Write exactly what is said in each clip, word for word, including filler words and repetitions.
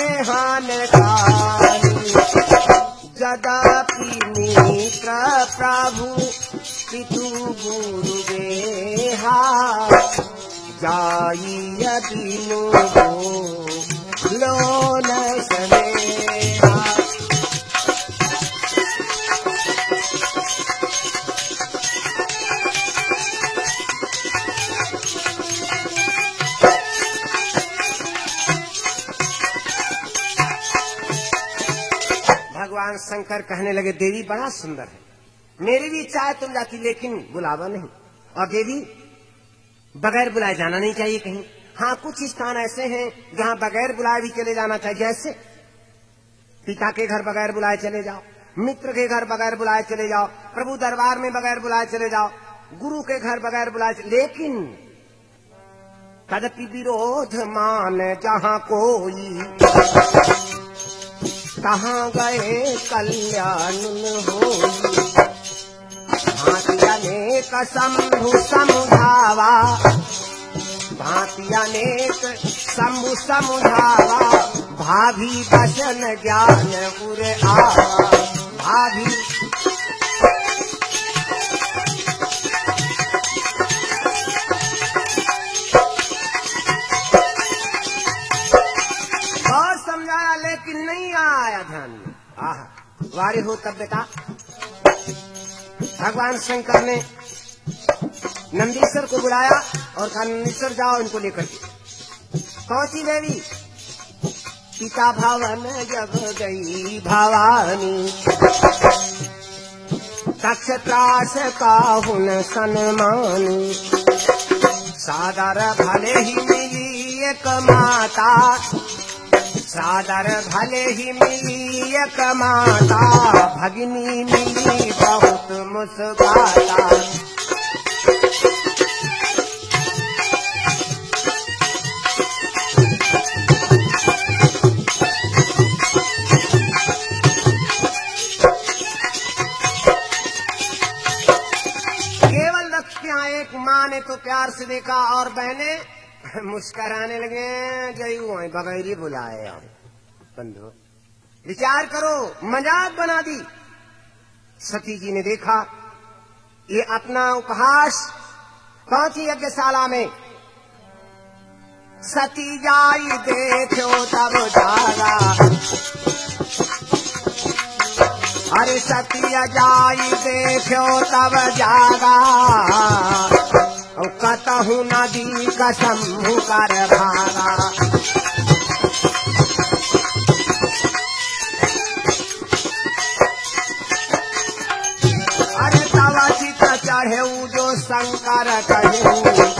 हानकानी जदापि मित्र प्रभु पितु गुरु देहा जाई यदि नो लोन सनेहा। भगवान शंकर कहने लगे देवी बड़ा सुंदर है, मेरी भी इच्छा है तुम जाती, लेकिन बुलावा नहीं। और देवी बगैर बुलाए जाना नहीं चाहिए कहीं। हाँ, कुछ स्थान ऐसे हैं जहाँ बगैर बुलाए भी चले जाना चाहिए, जैसे पिता के घर बगैर बुलाए चले जाओ, मित्र के घर बगैर बुलाए चले जाओ, प्रभु दरबार में बगैर बुलाए चले जाओ, गुरु के घर बगैर बुलाए चले। लेकिन कदपि विरोध मान जहाँ कोई, कहाँ गए कल्याण होई। भांति अनेक शंभु समुझावा, भांति अनेक शंभु समुझावा, भाभी बसन ज्ञान उर आवा। भाभी बहुत समझाया लेकिन नहीं आया ध्यान में। आह वारे हो तब बेटा। भगवान शंकर ने नंदीश्वर को बुलाया और कहा नंदीश्वर जाओ इनको लेकर के। पहुंची देवी, पिता भवन जब गई भवानी, दक्ष त्रास काहुन सन्मानी। सादर भले ही मिली एक माता, सादर भले ही मिली एक माता, भगिनी मिली बहुत मुस्काता। केवल लक्ष्मियाँ एक माँ ने तो प्यार से देखा और बहने मुस्कराने लगे। जयू बगैर बुलाए बंधु, विचार करो, मजाक बना दी। सती जी ने देखा ये अपना उपहास, पहुंची यज्ञशाला में। सती जाई देखो तब जागा, अरे सती जाई देखो तब जागा। कतहु नदी कसम कर भागा, अरे तव चित चढ़े जो शंकर कहे।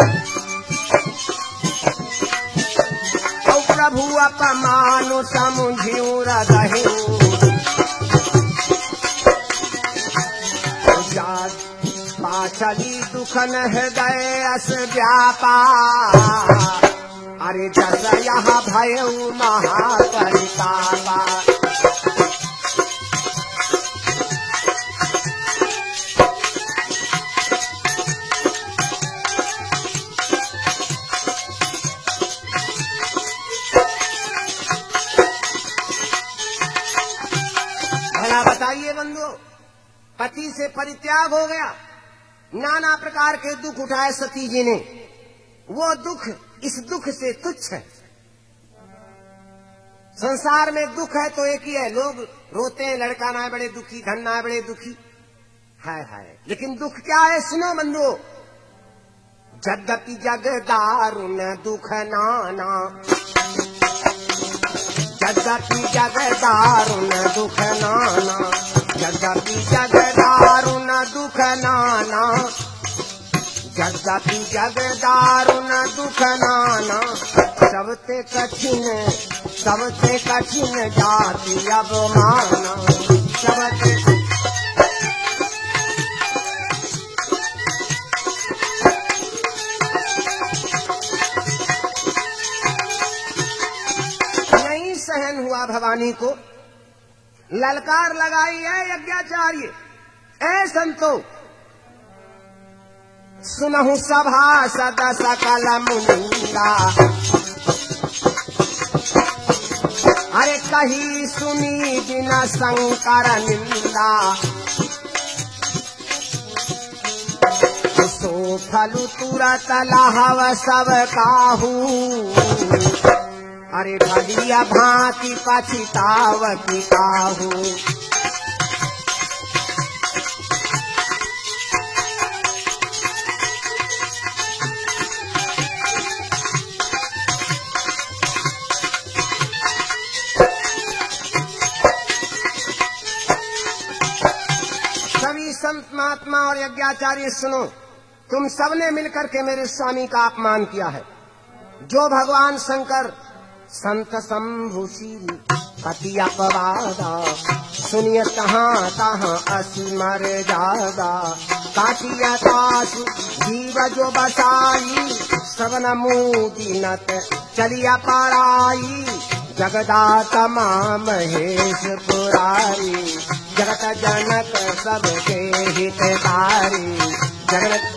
प्रभु अपमानु समुझियु रहे, पाछली दुखन हृदय अस व्यापा। अरे जस यहाँ भयउ महापरितापा। भला बताइए बंधु, पति से परित्याग हो गया, नाना प्रकार के दुख उठाए सती जी ने। वो दुख इस दुख से तुच्छ है। संसार में दुख है तो एक ही है, लोग रोते हैं, लड़का ना है बड़े दुखी, धन ना है बड़े दुखी, हाय हाय। लेकिन दुख क्या है सुनो बंधु, जद्यपि जग दारुण दुख नाना, जद्यपि जग दारुण दुख नाना, जद्यपि जग दारुण दुख नाना, जद्यपि जग दारुण दुख नाना। सबसे कठिन सबसे कठिन जाति अवमाना, सबसे नहीं सहन हुआ भवानी को। ललकार लगाई है यज्ञाचार्य, ऐ संतो सुनहु सभा सदा सकल मुनिंदा। कही सुनी बिना शंकर निंदा, सो फलु तुरत लाहव सब काहू, अरे भलिया भांति पछिताव की काहू। सभी संत महात्मा और यज्ञाचार्य सुनो, तुम सबने मिलकर के मेरे स्वामी का अपमान किया है। जो भगवान शंकर संत शंभुशील पति अपवादा, सुनिए कहाँ तहाँ असी मर जादा, काटिया कासु जीव जो बसाई, सबन मुदीनत चलिया पड़ाई, जगदाता मां महेश पुरारी, जगत जनक सबके हितकारी, जगत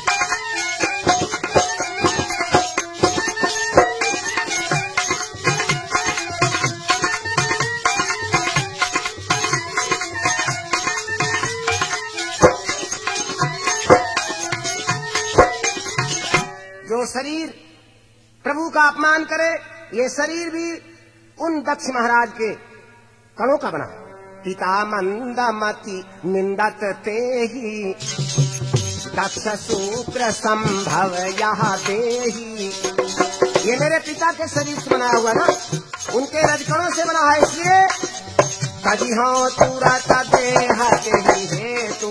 जो शरीर प्रभु का अपमान करे, ये शरीर भी उन दक्ष महाराज के कणों का बना है। पिता मंदमति निंदत ते ही, दक्ष सूत्र संभव यहाँ देही। ये मेरे पिता के शरीर से बनाया हुआ ना, उनके रजकणों से बना है, इसलिए कभी हो तुरत देह ही हेतु,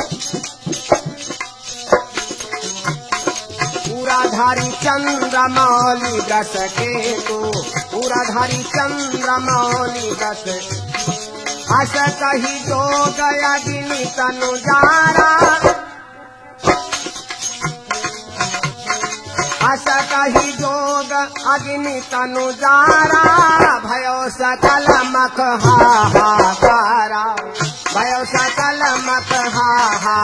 पूराधारी चंद्रमौली दस केतु, पूराधारी चंद्रमौली दस, अस कही जो गया गिनी तनु जारा, अस कही जोग अग्नि तनु जारा, भयो सकल मख हाहाकारा, भयो सकल मख हाहा।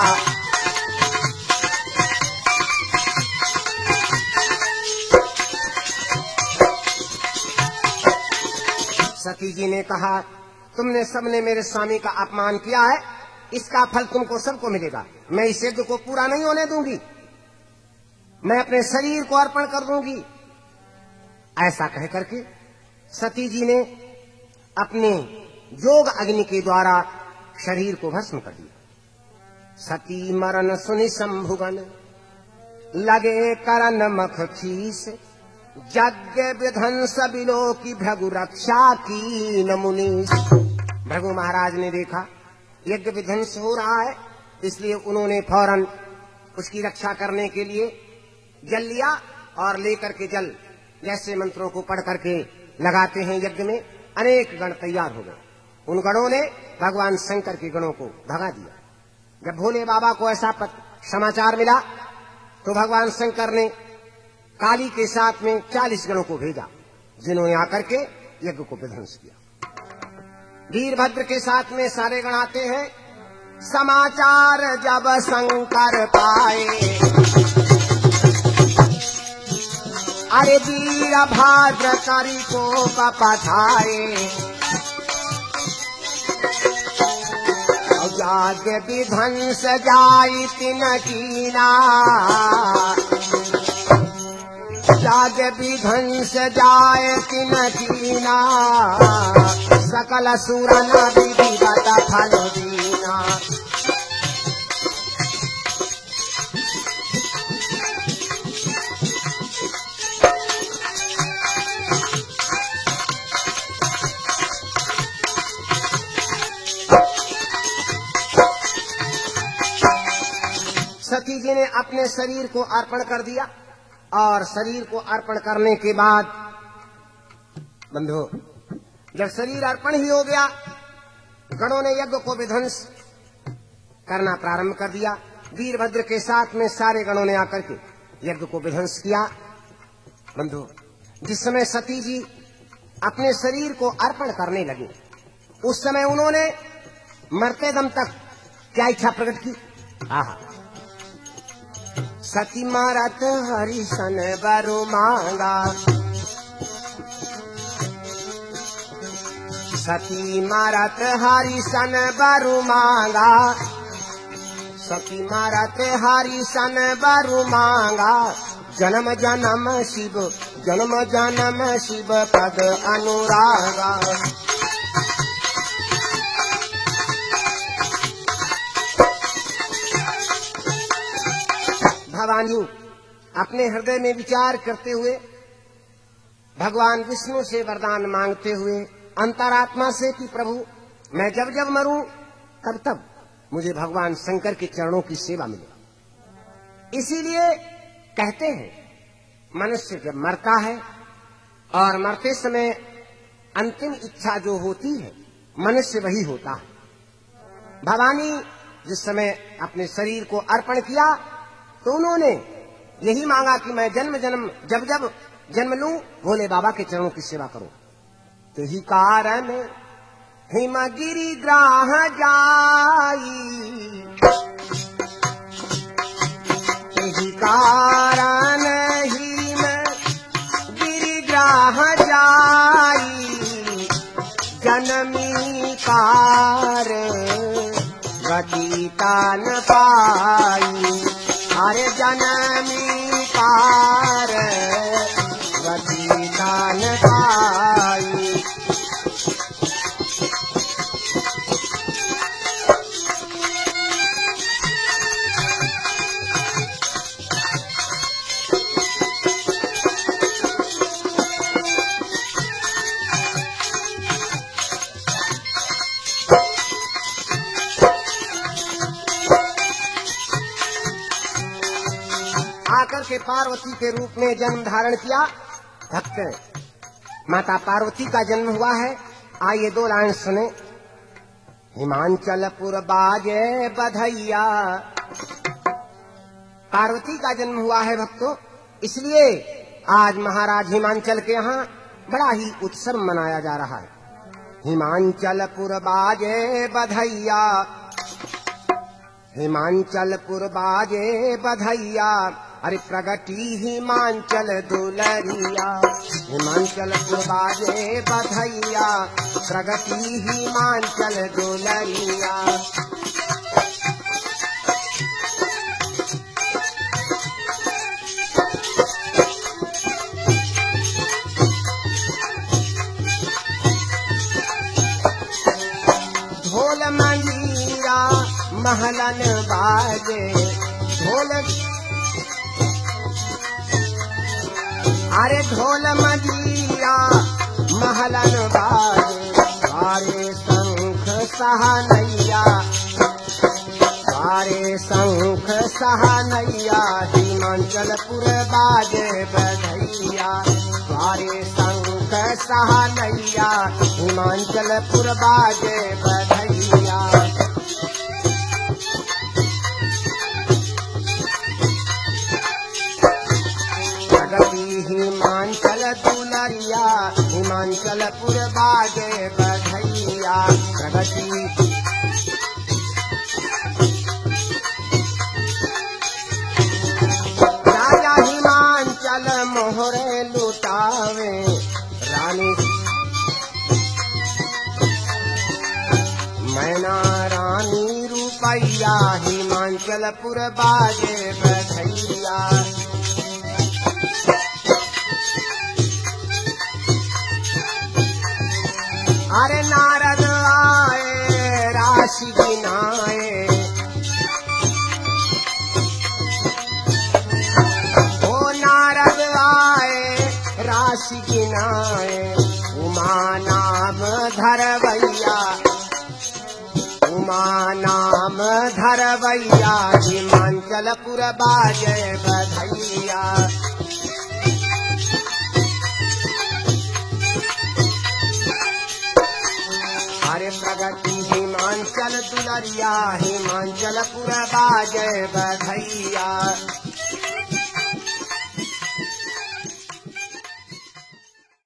सती जी ने कहा, तुमने सबने मेरे स्वामी का अपमान किया है, इसका फल तुमको सबको मिलेगा। मैं इस यज्ञ को पूरा नहीं होने दूंगी, मैं अपने शरीर को अर्पण कर दूंगी। ऐसा कह करके सती जी ने अपने योग अग्नि के द्वारा शरीर को भस्म कर दिया। सती मरण सुनि शंभुगन, लगे करन मख खीस, यज्ञ विध्वंस बिलो की भृगु रक्षा की नमुनी। भृगु महाराज ने देखा यज्ञ विध्वंस हो रहा है, इसलिए उन्होंने फौरन उसकी रक्षा करने के लिए जल लिया और लेकर के जल जैसे मंत्रों को पढ़ करके लगाते हैं यज्ञ में, अनेक गण तैयार हो गए। उन गणों ने भगवान शंकर के गणों को भगा दिया। जब भोले बाबा को ऐसा समाचार मिला तो भगवान शंकर ने काली के साथ में चालीस गणों को भेजा, जिन्होंने आकर के यज्ञ को विध्वंस किया। वीरभद्र के साथ में सारे गण आते हैं। समाचार जब शंकर पाए, अरे वीरभद्र करी को पठाए, यज्ञ विध्वंस जाई तिन कीना, यज्ञ विध्वंस जाए तिन कीना, सकल सुर न विधिवत फल दीना। सती जी ने अपने शरीर को अर्पण कर दिया और शरीर को अर्पण करने के बाद बंधु, जब शरीर अर्पण ही हो गया, गणों ने यज्ञ को विध्वंस करना प्रारंभ कर दिया। वीरभद्र के साथ में सारे गणों ने आकर के यज्ञ को विध्वंस किया। बंधु, जिस समय सती जी अपने शरीर को अर्पण करने लगी, उस समय उन्होंने मरते दम तक क्या इच्छा प्रकट की? आहा, सती मारत हरिशन बरु मांगा, सती मारत हरि सन बरु मांगा, सती मारत हरि सन बरु मांगा, जन्म जन्म शिव जन्म जन्म शिव पद अनुरागा। भवानी अपने हृदय में विचार करते हुए भगवान विष्णु से वरदान मांगते हुए अंतरात्मा से कि प्रभु मैं जब जब मरूं तब तब मुझे भगवान शंकर के चरणों की सेवा मिले। इसीलिए कहते हैं मनुष्य जब मरता है और मरते समय अंतिम इच्छा जो होती है मनुष्य वही होता है। भवानी जिस समय अपने शरीर को अर्पण किया तो उन्होंने यही मांगा कि मैं जन्म जन्म जब जब जन्म लूं भोले बाबा के चरणों की सेवा करूं। तो ही कारण हिमगिरि ग्राह जाई, ही कारण हिम गिरि ग्राह जाई, जनमी कार गति तान पाई, अरे जनमी कार गति तान पाई। आकर के पार्वती के रूप में जन्म धारण किया। भक्त माता पार्वती का जन्म हुआ है। आइए दो लाइन सुने। हिमांचलपुर बाजे बधैया, पार्वती का जन्म हुआ है भक्तों, इसलिए आज महाराज हिमांचल के यहाँ बड़ा ही उत्सव मनाया जा रहा है। हिमांचलपुर बाजे बधैया, हिमांचलपुर बाजे बधैया, अरे प्रगति हिमांचल दुलरिया, हिमांचलपुर बाजे बधैया, प्रगति हिमांचल दुलरिया। ढोल मंजीरा महलन बाजे, ढोल अरे ढोल मंजीरा महलन बाजे, बारे शंख सहनैया, बारे शंख सहनैया, हिमांचलपुर बाजे बधैया, बारे शंख सहनैया, हिमांचलपुर बाजे बधैया। हिमांचल दुलरिया, हिमांचलपुर बाजे बधैया, प्रगति राजा हिमांचल मोहरे लुटावे, रानी मैना रानी रुपैया, हिमांचलपुर बाजे बधैया। अरे नारद आए राशि गिनाए, ओ नारद आए राशि गिनाए, उमा नाम धरवैया, उमा नाम धरवैया, हिमांचलपुर बाजे बधैया। अरे प्रगति हिमांचल दुलरिया, हिमांचलपुर बाजे बधैया।